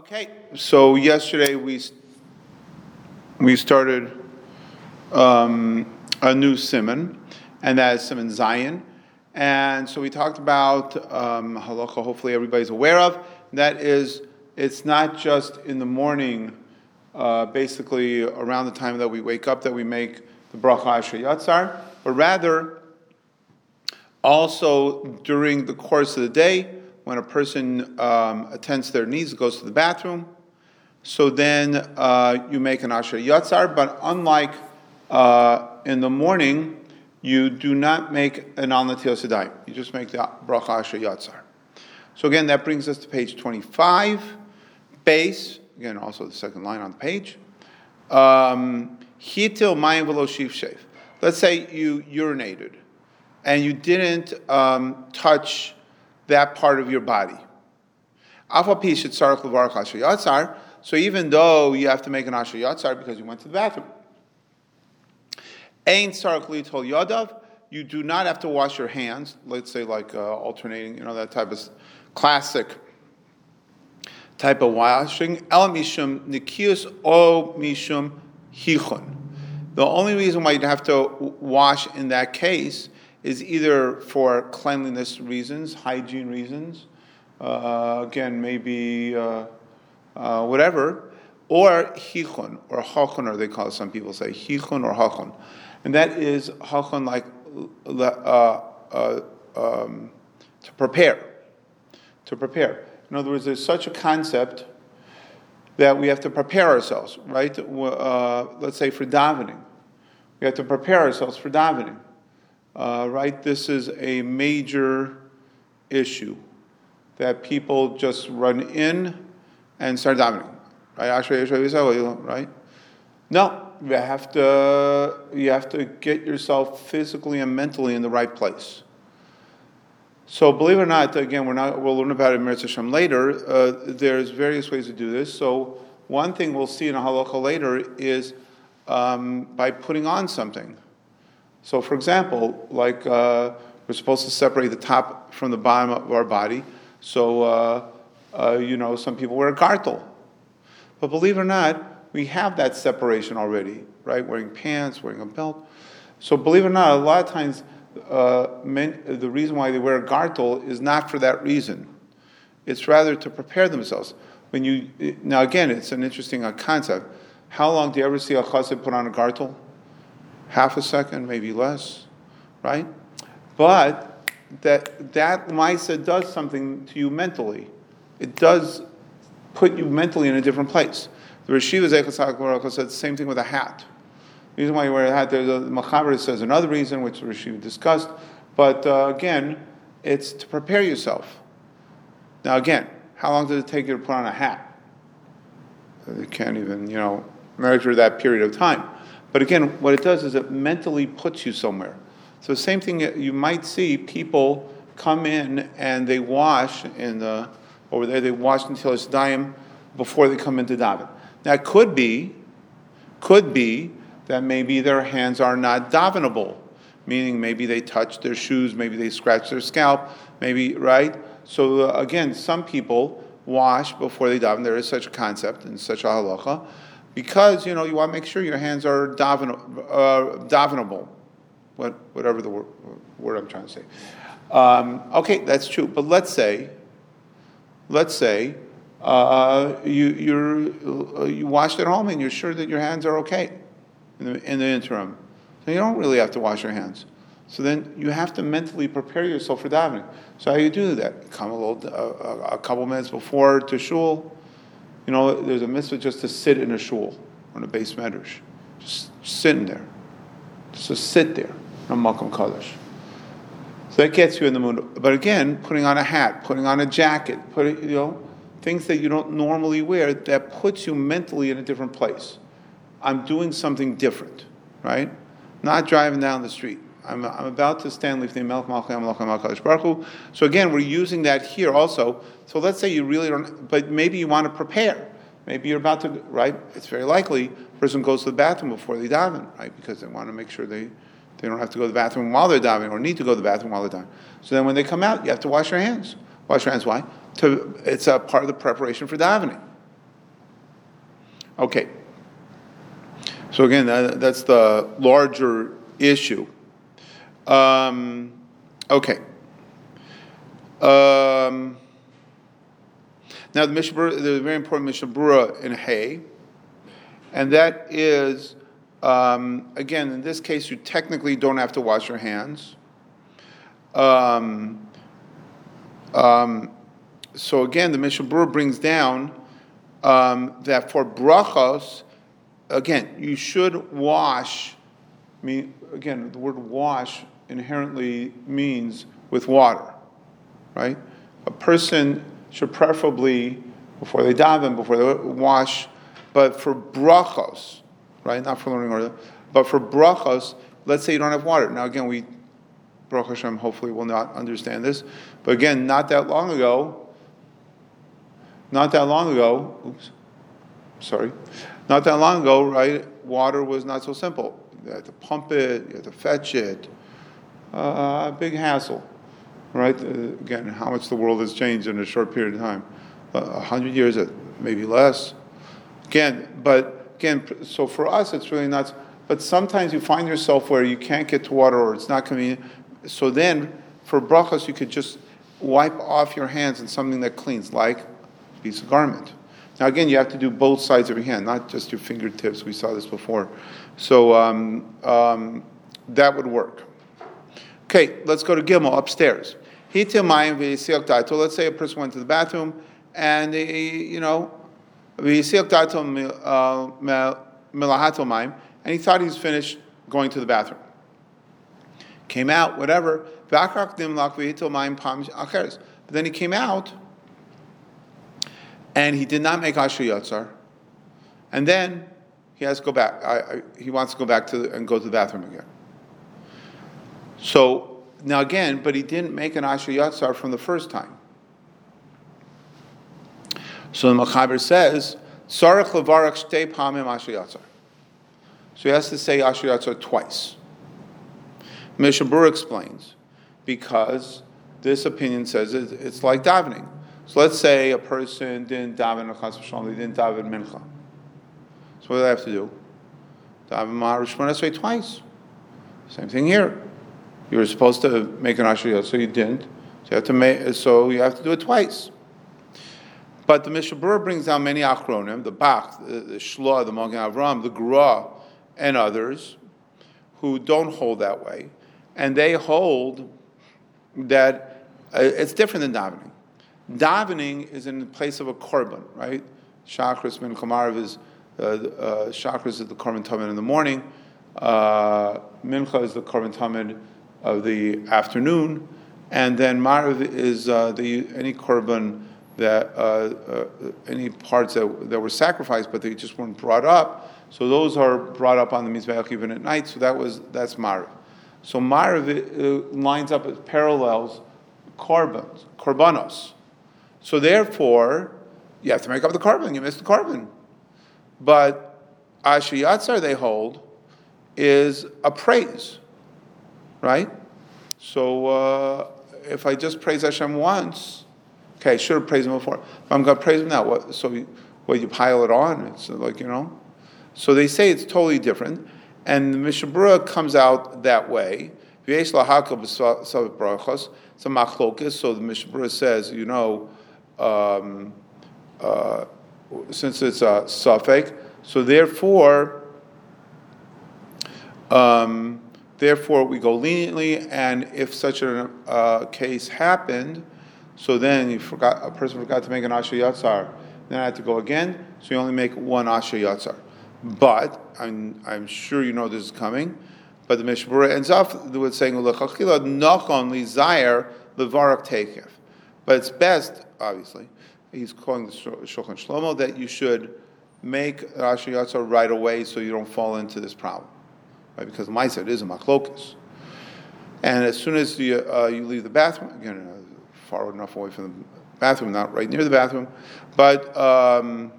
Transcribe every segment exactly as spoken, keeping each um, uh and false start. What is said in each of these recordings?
Okay, so yesterday we we started um, a new siman, and that is siman Zion. And so we talked about um, halacha. Hopefully, everybody's aware of that. Is it's not just in the morning, uh, basically around the time that we wake up, that we make the bracha asher yatzar, but rather also during the course of the day, when a person um, attends their needs, goes to the bathroom, so then uh, you make an asher yatzar. But unlike uh, in the morning, you do not make an al natilas yadayim. You just make the bracha asher yatzar. So again, that brings us to page twenty-five, base. Again, also the second line on the page. Um, Hitil mayim v'lo shiv shev. Let's say you urinated, and you didn't um, touch that part of your body. So even though you have to make an asher yatzar because you went to the bathroom, you do not have to wash your hands. Let's say like uh, alternating, you know, that type of classic type of washing. El mishum nikius o mishum hichon. The only reason why you'd have to wash in that case is either for cleanliness reasons, hygiene reasons, uh, again, maybe uh, uh, whatever, or hichon, or hachon, or they call it, some people say hichon or hachon. And that is hachon, like uh, uh, um, to prepare. To prepare. In other words, there's such a concept that we have to prepare ourselves, right? Uh, let's say for davening. We have to prepare ourselves for davening. Uh, right, this is a major issue that people just run in and start davening. Right, right? No, you have to you have to get yourself physically and mentally in the right place. So, believe it or not, again, we're not. We'll learn about it in Meretz Hashem later. Uh, there's various ways to do this. So, one thing we'll see in a halacha later is um, by putting on something. So, for example, like uh, we're supposed to separate the top from the bottom of our body. So, uh, uh, you know, some people wear a gartel. But believe it or not, we have that separation already, right? Wearing pants, wearing a belt. So, believe it or not, a lot of times uh, men, the reason why they wear a gartel is not for that reason. It's rather to prepare themselves. When you now, again, it's an interesting uh, concept. How long do you ever see a chassid put on a gartel? Half a second, maybe less, right? But that that Maisa does something to you mentally. It does put you mentally in a different place. The Rashiva Zeichas HaKadosh said the same thing with a hat. The reason why you wear a hat, there's a Machaber says another reason, which the Rashiva discussed. But uh, again, it's to prepare yourself. Now again, how long does it take you to put on a hat? You can't even, you know, measure that period of time. But again, what it does is it mentally puts you somewhere. So the same thing, you might see people come in and they wash in the, over there, they wash until it's dayim before they come into daven. Now it could be, could be that maybe their hands are not davenable, meaning maybe they touch their shoes, maybe they scratch their scalp, maybe, right? So uh, again, some people wash before they daven. There is such a concept and such a halacha. Because, you know, you want to make sure your hands are daven, uh, davenable, what, whatever the word, word I'm trying to say. Um, okay, that's true. But let's say, let's say uh, you you're, uh, you washed at home and you're sure that your hands are okay in the, in the interim. So you don't really have to wash your hands. So then you have to mentally prepare yourself for davening. So how do you do that? Come a little, uh, a couple minutes before to shul. You know, there's a mitzvah just to sit in a shul, on a base medrash. Just sitting there. Just to sit there, on Malkum Kaddish. So that gets you in the mood. But again, putting on a hat, putting on a jacket, putting, you know, things that you don't normally wear, that puts you mentally in a different place. I'm doing something different, right? Not driving down the street. I'm, I'm about to stand lifnei Melech Malchei HaMelech HaKadosh Baruch Hu. So again, we're using that here also. So let's say you really don't, but maybe you want to prepare. Maybe you're about to, right? It's very likely a person goes to the bathroom before they daven, right? Because they want to make sure they, they don't have to go to the bathroom while they're davening, or need to go to the bathroom while they're davening. So then when they come out, you have to wash your hands. Wash your hands, why? To, it's a part of the preparation for davening. Okay. So again, that, that's the larger issue. Um, okay. Um, now the Mishnah Berurah, there's a very important Mishnah Berurah in Hay, and that is, um, again, in this case, you technically don't have to wash your hands. Um, um, so again, the Mishnah Berurah brings down um, that for brachos, again, you should wash. I mean, again, the word wash inherently means with water, right? A person should preferably, before they daven, before they wash, but for brachos, right? Not for learning order, but for brachos, let's say you don't have water. Now, again, we, Baruch Hashem, hopefully will not understand this, but again, not that long ago, not that long ago, oops, sorry, not that long ago, right? Water was not so simple. You had to pump it, you had to fetch it. Uh, big hassle, right? Uh, again, how much the world has changed in a short period of time. A uh, hundred years, maybe less. Again, but again, so for us, it's really not. But sometimes you find yourself where you can't get to water or it's not convenient. So then, for brachos, you could just wipe off your hands in something that cleans, like a piece of garment. Now again, you have to do both sides of your hand, not just your fingertips. We saw this before. So um, um, that would work. Okay, let's go to Gimel, upstairs. Let's say a person went to the bathroom and, he, you know, and he thought he was finished going to the bathroom. Came out, whatever. But then he came out and he did not make Asher Yatzar. And then he has to go back. I, I, he wants to go back to the, and go to the bathroom again. So, now again, but he didn't make an Asher Yatzar from the first time. So the Machaber says, Sarach levarach shtei pamim Asher Yatzar. So he has to say Asher Yatzar twice. Mishnah Berurah explains, because this opinion says it, it's like davening. So let's say a person didn't daven a chas v'shalom, they didn't daven mincha. So what do they have to do? Daven Ma'ariv Shemona Esrei twice. Same thing here. You were supposed to make an Asher Yatzar, so you didn't. So you have to make, so you have to do it twice. But the Mishnah Berurah brings down many achronim, the Bach, the, the Shloah, the Magen Avram, the Gra, and others who don't hold that way, and they hold that uh, it's different than davening. Davening is in the place of a korban, right? Shachris min Kamarav is uh, uh, Shachris is the korban tamid in the morning. Uh, Mincha is the korban tamid of the afternoon, and then Marav is uh, the any korban that uh, uh, any parts that, that were sacrificed, but they just weren't brought up. So those are brought up on the Mizbeach even at night. So that was that's Marav. So Marav uh, lines up as parallels korbans, korbanos. So therefore, you have to make up the korban. You missed the korban. But Asher Yatzar, they hold, is a praise, right? So uh, if I just praise Hashem once, okay, I should have praised him before. If I'm going to praise him now, what? So you, what, you pile it on? It's like, you know. So they say it's totally different. And the Mishnah Berurah comes out that way. It's a machlokes. So the Mishnah Berurah says, you know, um, uh, since it's a suffix, so therefore, um, therefore we go leniently. And if such a uh, case happened, so then you forgot a person forgot to make an Asher Yatzar, then I had to go again. So you only make one Asher Yatzar. But I'm I'm sure you know this is coming. But the Mishnah Berurah ends up with saying "L'chachila nachon lizayer levarak tekef." But it's best, obviously, he's calling the Shulchan Shlomo, that you should make Asher Yatzar right away so you don't fall into this problem, right? Because Ma'aser it is a machlokus, and as soon as you uh, you leave the bathroom, again, uh, far enough away from the bathroom, not right near the bathroom, but. Um,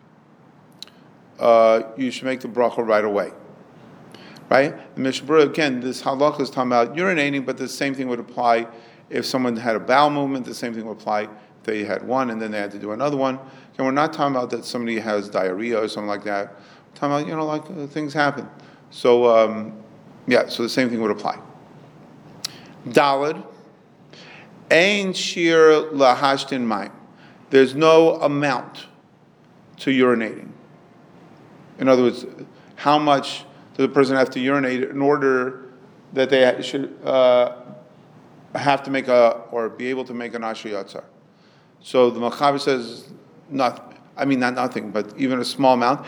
Uh, you should make the bracha right away, right? The Mishnah Berurah, again, this halakha is talking about urinating, but the same thing would apply if someone had a bowel movement. The same thing would apply they had one and then they had to do another one. And we're not talking about that somebody has diarrhea or something like that. We're talking about, you know, like uh, things happen. So, um, yeah, so the same thing would apply. Daled, ein shir lahashtin mayim. There's no amount to urinating. In other words, how much does a person have to urinate in order that they should uh, have to make a, or be able to make an asher yatzar? So the Machaber says, not, I mean not nothing, but even a small amount.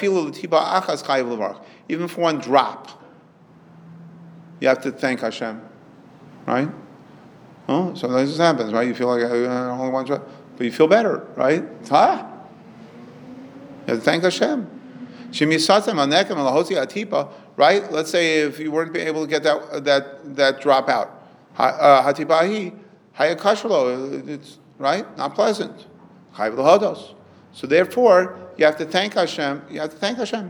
Even for one drop, you have to thank Hashem, right? Oh, sometimes this happens, right? You feel like uh, only one drop, but you feel better, right? Huh? You have to thank Hashem. Right? Let's say if you weren't able to get that that that drop out, hatibahi hayakashlo, it's right, not pleasant. So therefore, you have to thank Hashem. You have to thank Hashem.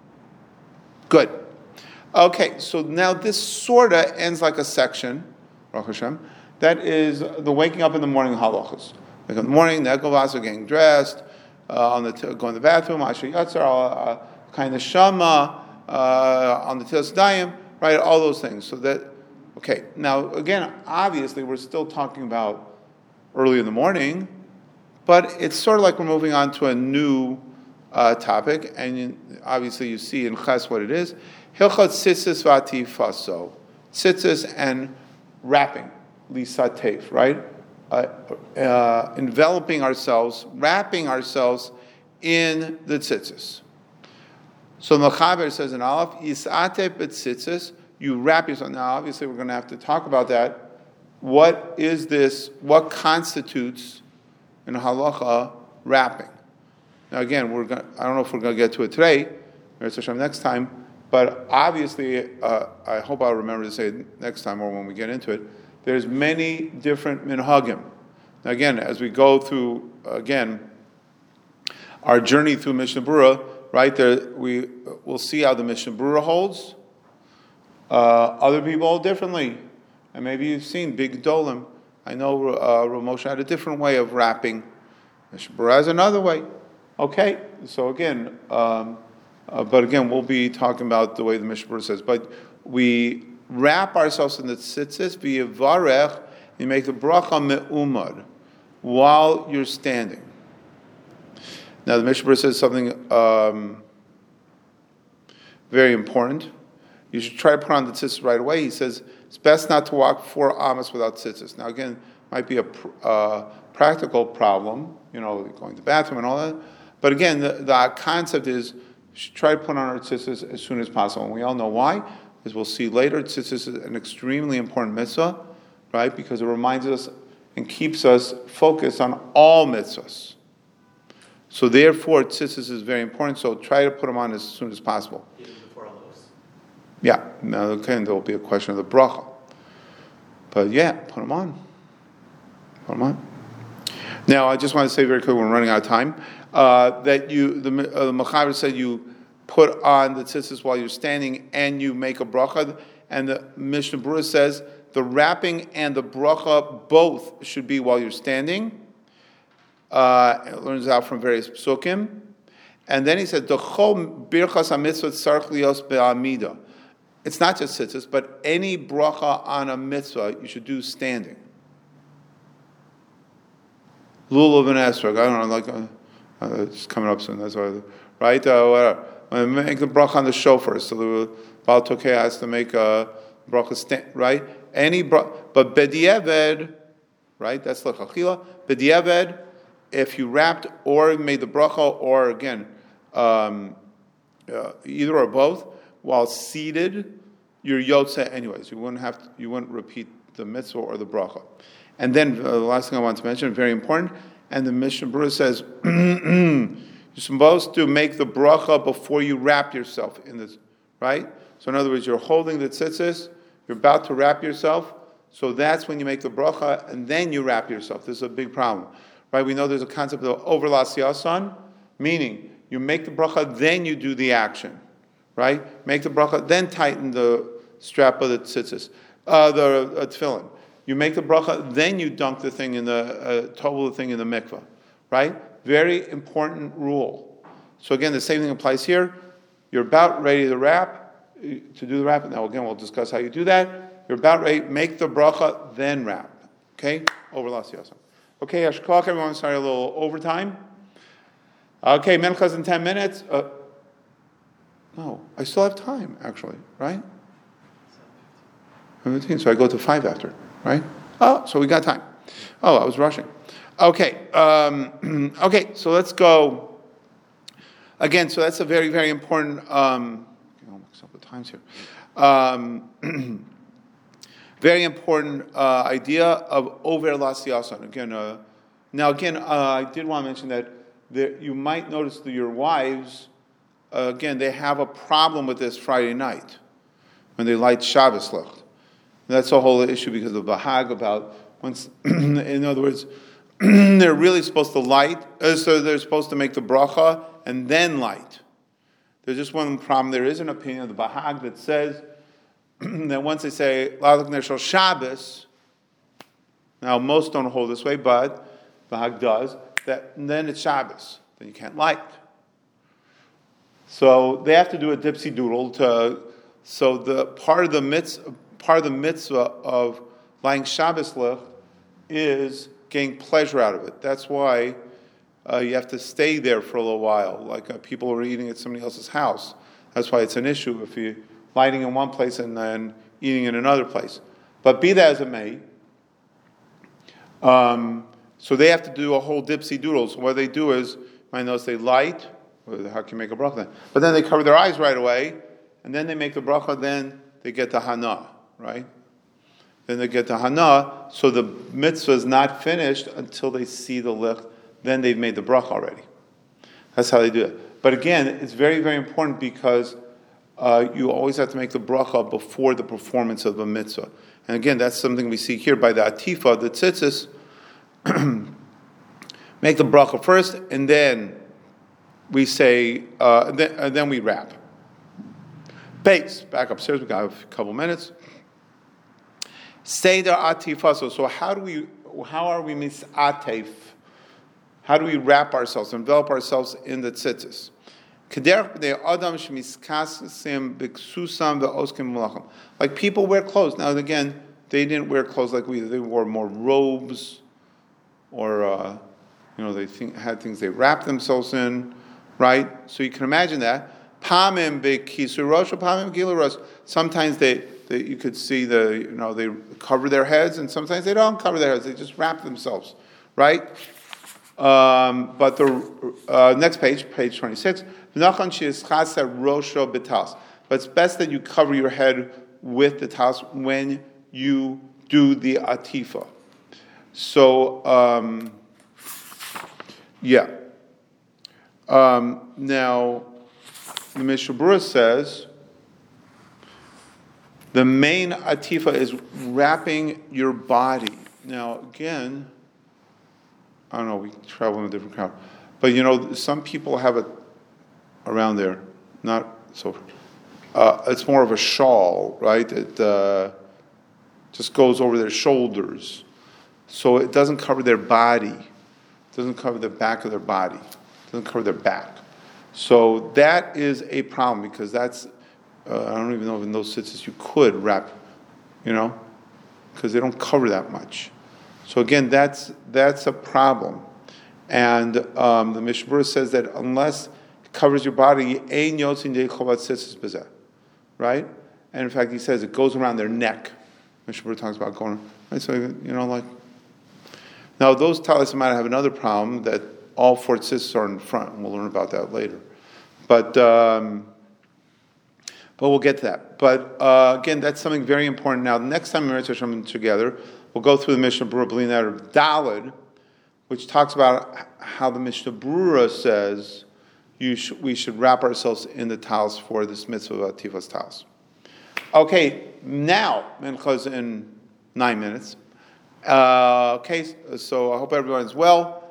Good. Okay, so now this sorta ends like a section, Baruch Hashem, that is the waking up in the morning halachas. Like in the morning, nekovas are getting dressed, uh, on the t- going to the bathroom, asher yatzar, uh, kind of shama, uh, on the tilas dayim, right? All those things. So that, okay. Now again, obviously, we're still talking about early in the morning, but it's sort of like we're moving on to a new uh, topic, and you, obviously you see in Ches what it is. Hilchot tzitzis v'atifaso, tzitzis and wrapping, lisatef, right? Uh, uh, enveloping ourselves, wrapping ourselves in the tzitzis. So the Mechaber says in Aleph, Yisate b'tzitzis, you wrap yourself. Now, obviously, we're going to have to talk about that. What is this? What constitutes in halacha wrapping? Now, again, we're going. I don't know if we're going to get to it today, or next time. But obviously, uh, I hope I'll remember to say it next time or when we get into it. There's many different minhagim. Now, again, as we go through again our journey through Mishnah Berurah, right there, we will see how the Mishnah Berurah holds. Uh, other people hold differently, and maybe you've seen big dolim. I know uh, Rav Moshe had a different way of wrapping. Mishnah Berurah has another way. Okay, so again, um, uh, but again, we'll be talking about the way the Mishnah Berurah says. But we wrap ourselves in the tzitzis via varech. You make the bracha me'umad while you're standing. Now the Mishnah Berurah says something um, very important. You should try to put on the tzitzis right away. He says it's best not to walk four amas without tzitzis. Now again, might be a pr- uh, practical problem, you know, going to the bathroom and all that. But again, the, the concept is you should try to put on our tzitzis as soon as possible. And we all know why. As we'll see later, tzitzis is an extremely important mitzvah, right? Because it reminds us and keeps us focused on all mitzvahs. So therefore, tzitzis is very important. So try to put them on as soon as possible. Even before all those. Yeah. Now again, there will be a question of the bracha. But yeah, put them on. Put them on. Now, I just want to say very quickly, we're running out of time, uh, that you the, uh, the Mechaber said you put on the tzitzis while you're standing and you make a bracha. And the Mishnah Berurah says the wrapping and the bracha both should be while you're standing. Uh, it learns out from various psukim. And then he said, D'chol birchas ha-mitzvah tzarich lios be'amida. It's not just tzitzis, but any bracha on a mitzvah you should do standing. Lulav and esrog, I don't know, like, uh, uh, it's coming up soon, that's why, right? Uh, whatever. When we make the bracha on the shofar, so the Baal Tokeh has to make a bracha stand, right? Any bracha, but b'diavad, right? That's l'chachila. B'diavad, if you wrapped or made the bracha, or again, um, uh, either or both, while seated, you're yotze anyways. You wouldn't have to, you wouldn't repeat the mitzvah or the bracha. And then uh, the last thing I want to mention, very important, and the Mishnah Berurah says you're supposed to make the bracha before you wrap yourself in this, right? So in other words, you're holding the tzitzis, you're about to wrap yourself, so that's when you make the bracha, and then you wrap yourself. This is a big problem, right? We know there's a concept of overlas yasan, meaning you make the bracha, then you do the action, right? Make the bracha, then tighten the strap of the tzitzis, uh, the uh, tefillin. You make the bracha, then you dunk the thing in the, uh, tovel the thing in the mikveh, right? Very important rule. So again, the same thing applies here. You're about ready to wrap, to do the wrap. Now again, we'll discuss how you do that. You're about ready, make the bracha, then wrap. Okay? Over last year. Okay, Ashkok, everyone, sorry, a little overtime. Okay, Menchas in ten minutes. Uh, no, I still have time, actually, right? So I go to five after, right? Oh, so we got time. Oh, I was rushing. Okay, um, okay, so let's go. Again, so that's a very, very important, um, I'll mix up the times here. Um, very important uh, idea of over lasiyasan. Again, uh, now again, uh, I did want to mention that there, you might notice that your wives, uh, again, they have a problem with this Friday night when they light Shabbos licht. That's a whole issue because of the Bahag about once, in other words, they're really supposed to light, uh, so they're supposed to make the bracha and then light. There's just one problem. There is an opinion of the Bahag that says that once they say Lalak Neshel Shabbos, now most don't hold this way, but Bahag does, that then it's Shabbos. Then you can't light. So they have to do a dipsy doodle to, so the part of the mitzvah, part of the mitzvah of lighting Shabbos licht is getting pleasure out of it. That's why uh, you have to stay there for a little while. Like uh, people are eating at somebody else's house. That's why it's an issue if you're lighting in one place and then eating in another place. But be that as it may, um, so they have to do a whole dipsy doodle. So what they do is, you might notice they light, how can you make a bracha then? But then they cover their eyes right away, and then they make the bracha, then they get the hana, right? Then they get the hana, so the mitzvah is not finished until they see the licht, then they've made the bracha already. That's how they do it. But again, it's very, very important because uh, you always have to make the bracha before the performance of the mitzvah. And again, that's something we see here by the atifa, the tzitzis. Make the bracha first, and then we say, uh, and then, and then we wrap. Base, back upstairs, we got a couple minutes. Seder atifaso. So how do we, how are we misatef? How do we wrap ourselves, envelop ourselves in the tzitzis? Like people wear clothes. Now again, they didn't wear clothes like we did. They wore more robes, or uh, you know, they think, had things they wrapped themselves in, right? So you can imagine that. Sometimes they, they, you could see the, you know, they cover their heads, and sometimes they don't cover their heads. They just wrap themselves, right? Um, but the uh, next page, page twenty-six, but it's best that you cover your head with the talis when you do the atifa. So, um, yeah. Um, now, the Mishnah Berurah says the main atifa is wrapping your body. Now, again, I don't know, we travel in a different crowd. But, you know, some people have it around there, not so. Uh, it's more of a shawl, right? It uh, just goes over their shoulders. So it doesn't cover their body. It doesn't cover the back of their body. It doesn't cover their back. So that is a problem because that's, uh, I don't even know if in those tzitzis you could wrap, you know, because they don't cover that much. So again, that's that's a problem. And um, the Mishnah Berurah says that unless it covers your body, right? And in fact, he says it goes around their neck. Mishnah Berurah talks about going, right? So, you know, like, now those talis might have another problem that all four tzitzis are in front, and we'll learn about that later. But um, but we'll get to that. But uh, again, that's something very important. Now, the next time we're together, we'll go through the Mishnah Berurah, believing that of Daled, which talks about how the Mishnah Berurah says you sh- we should wrap ourselves in the talis for this mitzvah of Atifas talis. Okay, now, Mincha's in nine minutes. Uh, okay, so I hope everyone's well.